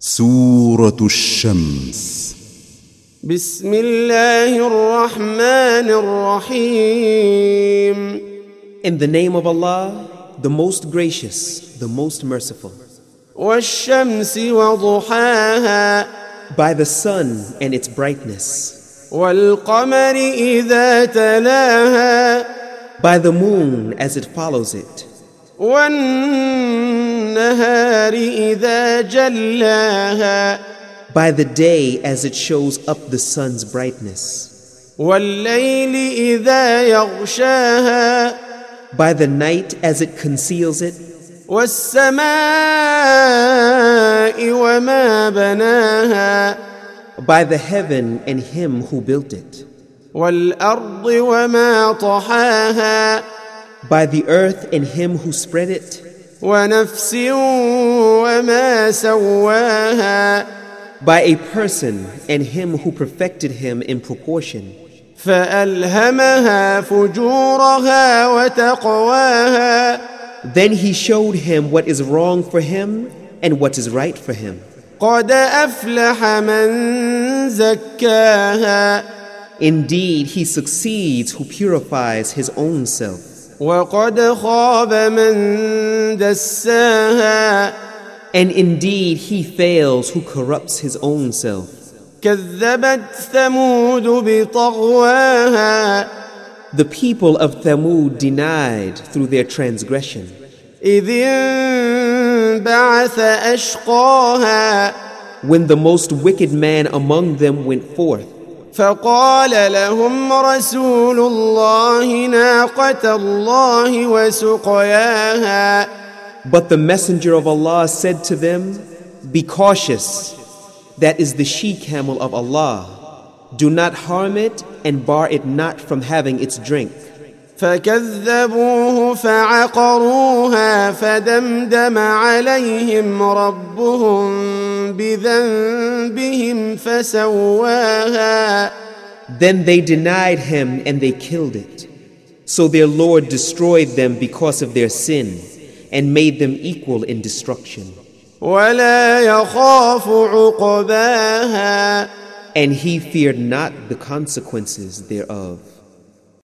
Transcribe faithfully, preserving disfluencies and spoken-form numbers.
سورة الشمس. بسم الله الرحمن الرحيم. In the name of Allah, the most gracious, the most merciful. والشمس وضحاها. By the sun and its brightness. والقمر إذا تلاها. By the moon as it follows it. والنهار إذا جلاها. By the day as it shows up the sun's brightness. والليل إذا يغشاها. By the night as it conceals it. والسماء وما بناها. By the heaven and him who built it. والأرض وما طحاها. By the earth and him who spread it. ونفس وما سواها. By a person and him who perfected him in proportion. فألهمها فجورها وتقواها. Then he showed him what is wrong for him and what is right for him. قد أفلح من زكاها. Indeed, he succeeds who purifies his own self. وقد خاب من دساها. And indeed, he fails who corrupts his own self. كذبت ثمود بطغواها. The people of Thamud denied through their transgression. إذ انبعث أشقاها. When the most wicked man among them went forth. فقال لهم رسول الله ناقة الله وسقياها. But the messenger of Allah said to them, "Be cautious. That is the she-camel of Allah. Do not harm it and bar it not from having its drink." فكذبوه فعقروها فدمدم عليهم ربهم بذنبهم فسواها. Then they denied him and they killed it. So their Lord destroyed them because of their sin and made them equal in destruction. ولا يخاف عقباها. And he feared not the consequences thereof.